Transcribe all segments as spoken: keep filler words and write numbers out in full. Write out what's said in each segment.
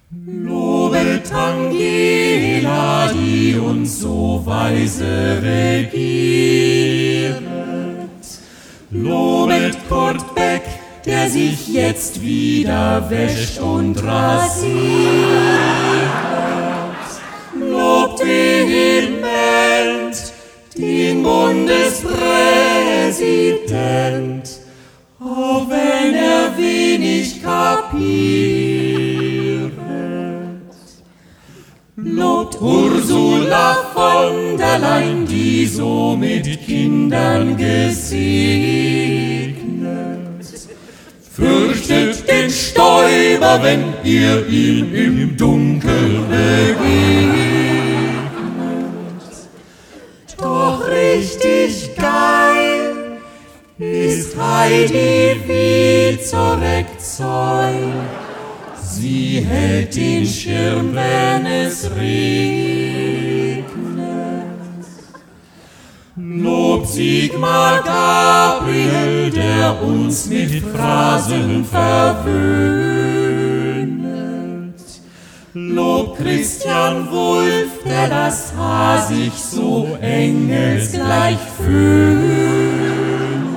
Lobet Angela, die uns so weise regieret. Lobet Kurt Beck, der sich jetzt wieder wäscht und rasiert. Lobt vehement den Bundespräsident, auch wenn er wenig kapiert. Lobt Ursula von der Leyen, die so mit Kindern gesegnet. Fürchtet den Stäuber, wenn ihr ihn im Dunkel begegnet. Doch richtig geil ist Heidi Wieczorek-Zoll. Sie hält den Schirm, wenn es regnet. Lobt Sigmar Gabriel, der uns mit Phrasen verwöhnt. Lobt Christian Wulff, der das Haar sich so engelsgleich föhnt.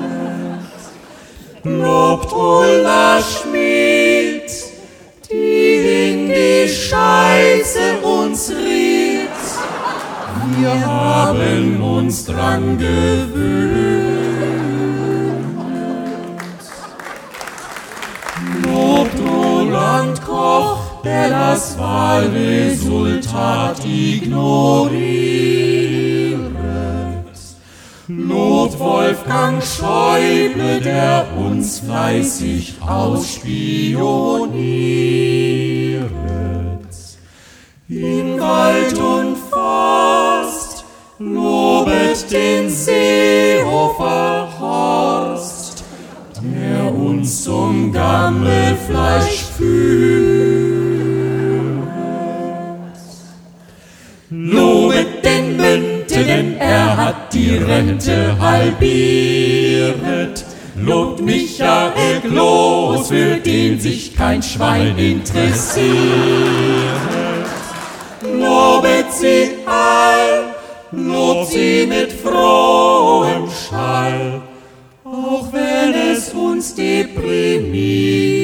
Lobt Ulla Schmid, die in die Scheiße uns riet. Wir haben uns dran gewöhnt. Lobt Roland Koch, der das Wahlresultat ignoriert. Lobt Wolfgang Schäuble, der uns fleißig ausspioniert. In Wald und Forst lobet den Seehofer Horst, der uns zum Gammelfleisch führt. Lobet den Münte, denn er hat die Rente halbiert. Lobt Michael Kloß, für den sich kein Schwein interessiert. Lobet sie all, lobt sie mit frohem Schall, auch wenn es uns deprimiert.